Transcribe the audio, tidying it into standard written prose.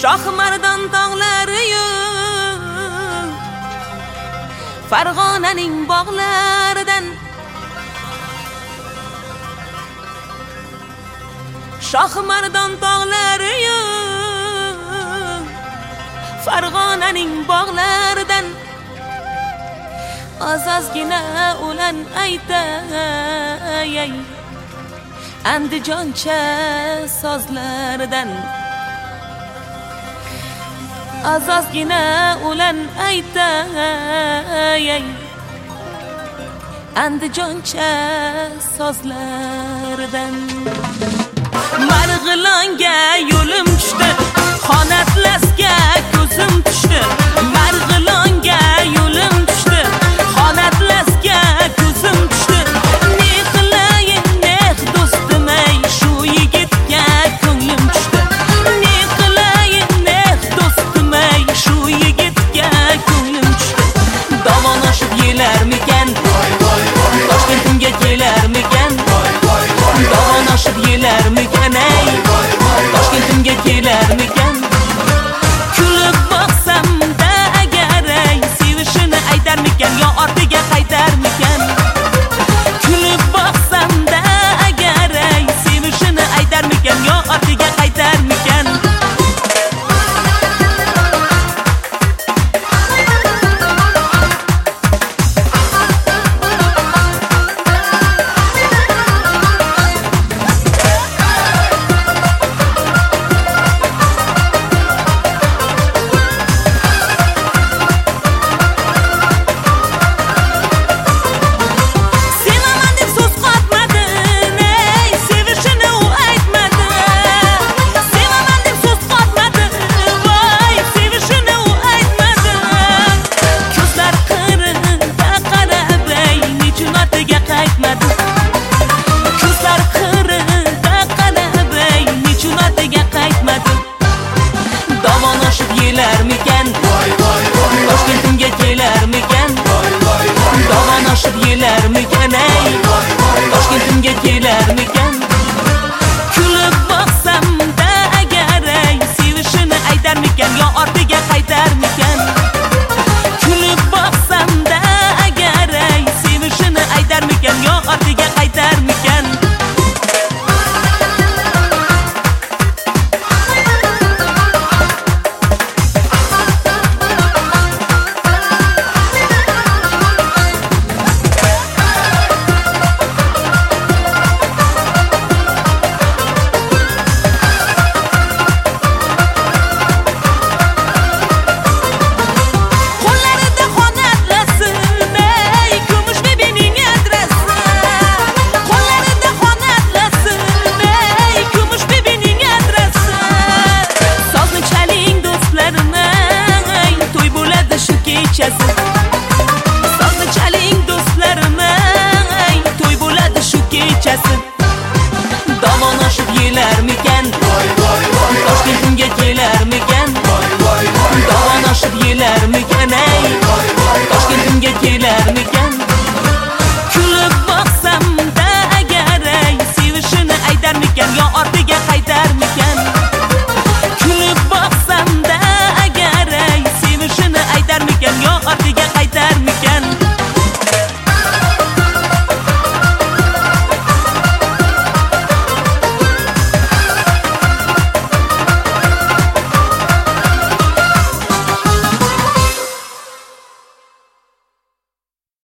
Shohmardan tog'lari-yu Farg'onaning bog'laridan Shohmardan tog'lari-yu Farg'onaning bog'laridan Azazgina ulan aytay Andijoncha sozlaridan Azazgina ulan aytay Andijoncha sozlaridan Marg'ilonga yo'lim tushdi Xonatlasga ko'zim tushdi Marg'ilonga yo'lim tushdi Xonatlasga ko'zim tushdi Ne qilayin neh do'stim ey shu yigitga ko'nglim tushdi Ne qilayin neh do'stim ey shu yigitga ko'nglim tushdi Dovon oshib yelarmikan Toshkentimga kelarmikan Dovon oshib yelarmikan ey Toshkentimga kelarmikan Kulib boqsam-da agar ey sevishini aytarmikan yo ortiga qaytarmikan Kulib boqsam-da agar ey sevishini aytarmikan yo ortiga qaytarmikan Toshkentimga kelarmikan Dovon oshib yelarmikan ey Toshkentimga kelarmikan Kulib boqsam-da agar ey sevishini aytarmikan yo ortiga qaytarmikan Kulib boqsam-da agar ey sevishini aytarmikan yo ortiga qaytarmikan Sozni chaling do'stlarimni to'y bo'ladi shu kechasi Dovon oshib yelarmikan Toshkentimga kelarmikan Dovon oshib yelarmikan ey Toshkentimga kelarmikan Kulib boqsam-da agar ey sevishini aytarmikan yo ortiga